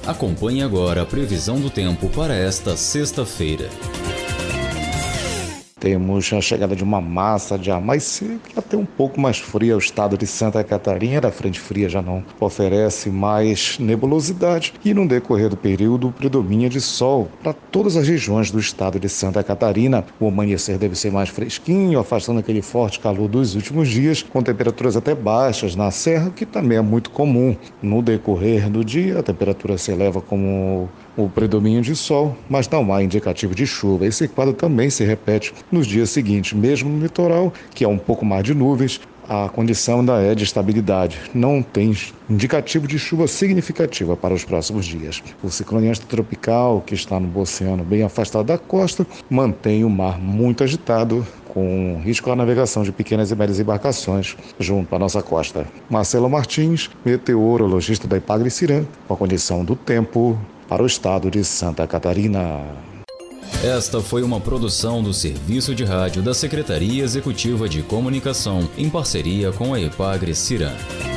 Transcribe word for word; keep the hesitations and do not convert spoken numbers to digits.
Acompanhe agora a previsão do tempo para esta sexta-feira. Temos a chegada de uma massa de ar mais seco e até um pouco mais fria ao estado de Santa Catarina. A frente fria já não oferece mais nebulosidade e no decorrer do período predomina de sol para todas as regiões do estado de Santa Catarina. O amanhecer deve ser mais fresquinho, afastando aquele forte calor dos últimos dias, com temperaturas até baixas na serra, que também é muito comum. No decorrer do dia, a temperatura se eleva como o predomínio de sol, mas não há indicativo de chuva. Esse quadro também se repete nos dias seguintes, mesmo no litoral, que é um pouco mais de nuvens, a condição ainda é de estabilidade. Não tem indicativo de chuva significativa para os próximos dias. O ciclone extratropical, que está no oceano bem afastado da costa, mantém o mar muito agitado, com risco à navegação de pequenas e médias embarcações junto à nossa costa. Marcelo Martins, meteorologista da Ipagre-Cirã, com a condição do tempo para o estado de Santa Catarina. Esta foi uma produção do Serviço de Rádio da Secretaria Executiva de Comunicação, em parceria com a Ipagre-Cirã.